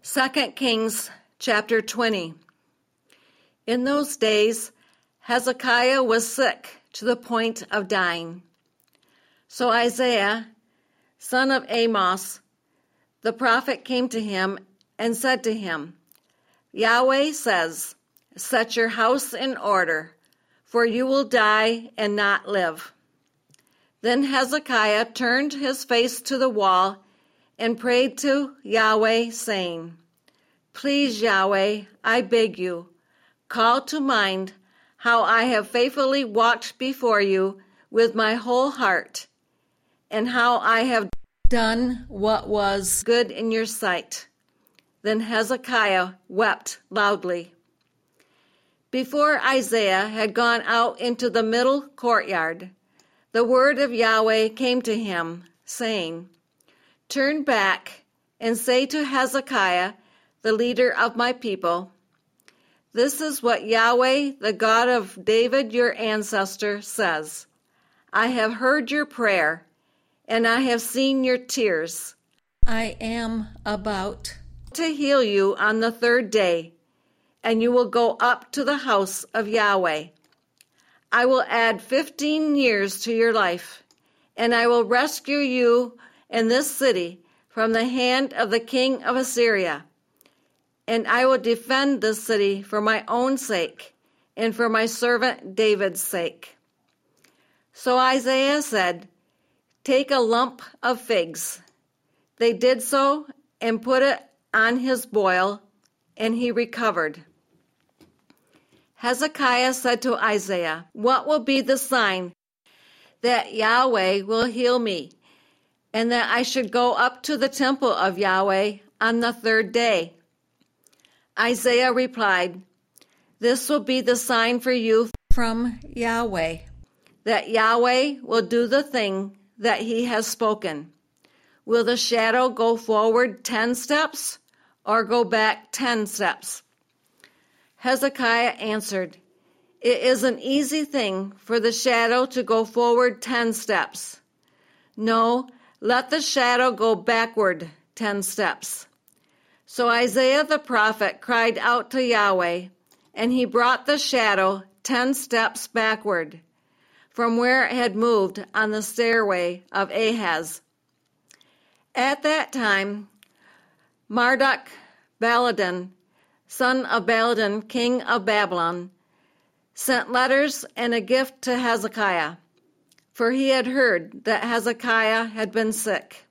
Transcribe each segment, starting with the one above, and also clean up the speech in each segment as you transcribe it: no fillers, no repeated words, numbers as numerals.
2 Kings chapter 20. In those days, Hezekiah was sick to the point of dying. So Isaiah, son of Amos, the prophet, came to him and said to him, Yahweh says, set your house in order, for you will die and not live. Then Hezekiah turned his face to the wall and prayed to Yahweh, saying, Please, Yahweh, I beg you, call to mind how I have faithfully walked before you with my whole heart, and how I have done what was good in your sight. Then Hezekiah wept loudly. Before Isaiah had gone out into the middle courtyard, the word of Yahweh came to him, saying, Turn back and say to Hezekiah, the leader of my people, This is what Yahweh, the God of David your ancestor, says. I have heard your prayer, and I have seen your tears. I am about to heal you on the third day, and you will go up to the house of Yahweh. I will add 15 years to your life, and I will rescue you and this city from the hand of the king of Assyria. And I will defend this city for my own sake and for my servant David's sake. So Isaiah said, Take a lump of figs. They did so and put it on his boil, and he recovered. Hezekiah said to Isaiah, What will be the sign that Yahweh will heal me, and that I should go up to the temple of Yahweh on the third day? Isaiah replied, This will be the sign for you from Yahweh, that Yahweh will do the thing that he has spoken. Will the shadow go forward 10 steps or go back 10 steps? Hezekiah answered, It is an easy thing for the shadow to go forward 10 steps. No, let the shadow go backward 10 steps. So Isaiah the prophet cried out to Yahweh, and he brought the shadow 10 steps backward from where it had moved on the stairway of Ahaz. At that time, Marduk-Baladan, son of Baladan, king of Babylon, sent letters and a gift to Hezekiah, for he had heard that Hezekiah had been sick.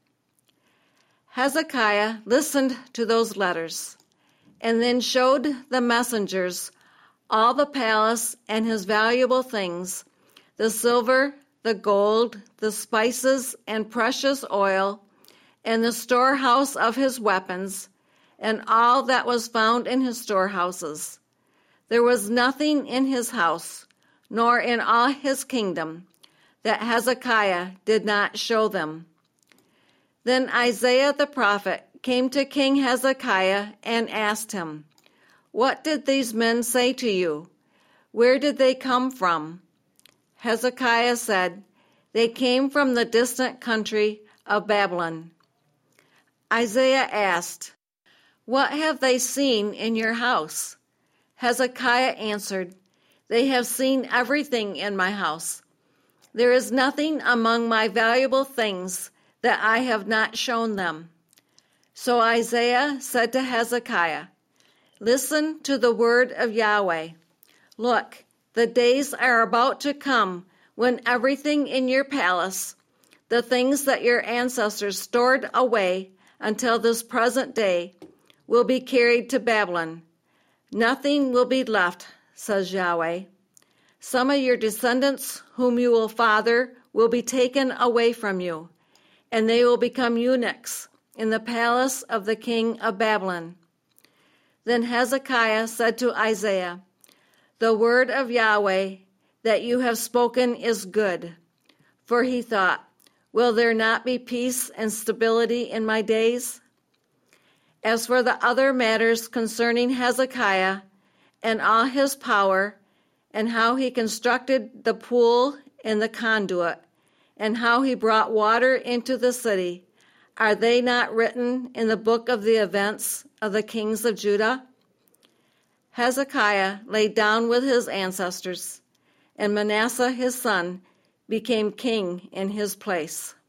Hezekiah listened to those letters, and then showed the messengers all the palace and his valuable things, the silver, the gold, the spices and precious oil, and the storehouse of his weapons, and all that was found in his storehouses. There was nothing in his house, nor in all his kingdom, that Hezekiah did not show them. Then Isaiah the prophet came to King Hezekiah and asked him, What did these men say to you? Where did they come from? Hezekiah said, They came from the distant country of Babylon. Isaiah asked, What have they seen in your house? Hezekiah answered, They have seen everything in my house. There is nothing among my valuable things that I have not shown them. So Isaiah said to Hezekiah, Listen to the word of Yahweh. Look, the days are about to come when everything in your palace, the things that your ancestors stored away until this present day, will be carried to Babylon. Nothing will be left, says Yahweh. Some of your descendants whom you will father will be taken away from you, and they will become eunuchs in the palace of the king of Babylon. Then Hezekiah said to Isaiah, The word of Yahweh that you have spoken is good. For he thought, Will there not be peace and stability in my days? As for the other matters concerning Hezekiah and all his power, and how he constructed the pool and the conduit, and how he brought water into the city, Are they not written in the book of the events of the kings of Judah? Hezekiah lay down with his ancestors, and Manasseh his son became king in his place.